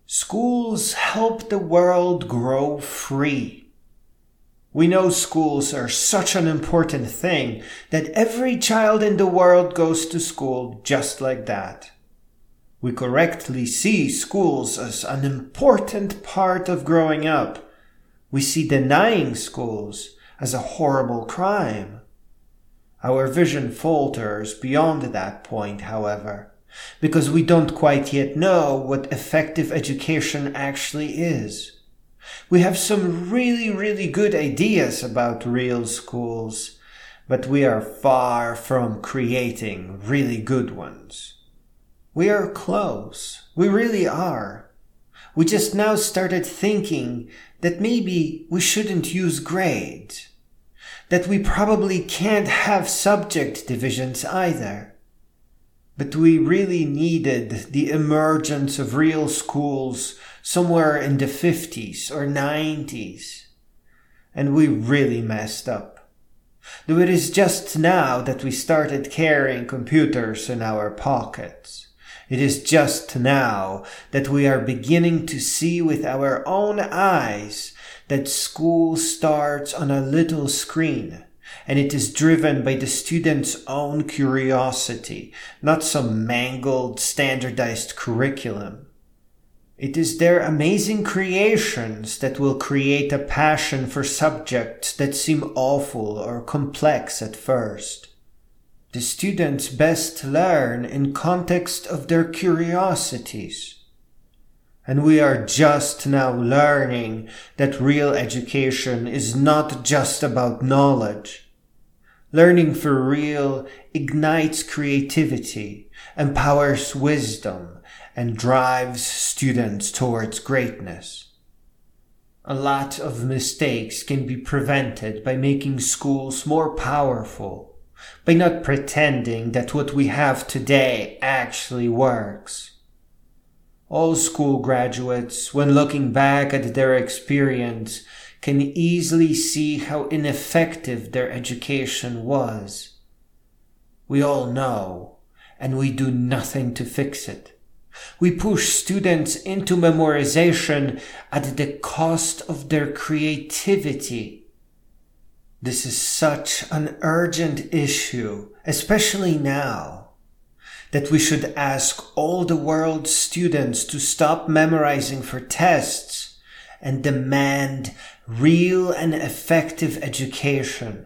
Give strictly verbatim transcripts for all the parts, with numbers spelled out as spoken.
Schools help the world grow free. We know schools are such an important thing that every child in the world goes to school just like that. We correctly see schools as an important part of growing up. We see denying schools as a horrible crime. Our vision falters beyond that point, however, because we don't quite yet know what effective education actually is. We have some really, really good ideas about real schools, but we are far from creating really good ones. We are close. We really are. We just now started thinking that maybe we shouldn't use grades, that we probably can't have subject divisions either. But we really needed the emergence of real schools somewhere in the fifties or nineties. And we really messed up. Though it is just now that we started carrying computers in our pockets. It is just now that we are beginning to see with our own eyes that school starts on a little screen. And it is driven by the student's own curiosity, not some mangled, standardized curriculum. It is their amazing creations that will create a passion for subjects that seem awful or complex at first. The students best learn in context of their curiosities. And we are just now learning that real education is not just about knowledge. Learning for real ignites creativity, empowers wisdom, and drives students towards greatness. A lot of mistakes can be prevented by making schools more powerful, by not pretending that what we have today actually works. All school graduates, when looking back at their experience, can easily see how ineffective their education was. We all know, and we do nothing to fix it. We push students into memorization at the cost of their creativity. This is such an urgent issue, especially now, that we should ask all the world's students to stop memorizing for tests and demand real and effective education.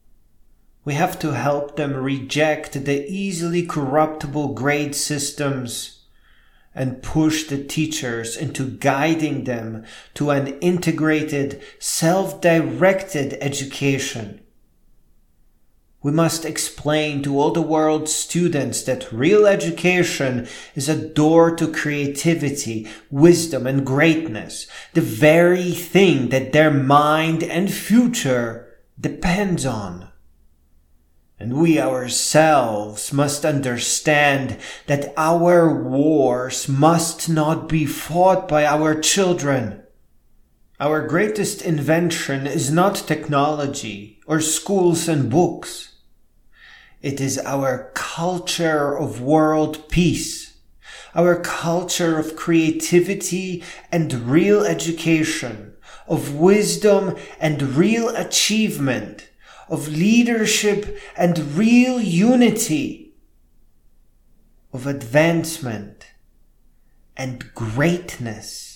We have to help them reject the easily corruptible grade systems and push the teachers into guiding them to an integrated, self-directed education. We must explain to all the world's students that real education is a door to creativity, wisdom, and greatness, the very thing that their mind and future depends on. And we ourselves must understand that our wars must not be fought by our children. Our greatest invention is not technology or schools and books. It is our culture of world peace, our culture of creativity and real education, of wisdom and real achievement, of leadership and real unity, of advancement and greatness.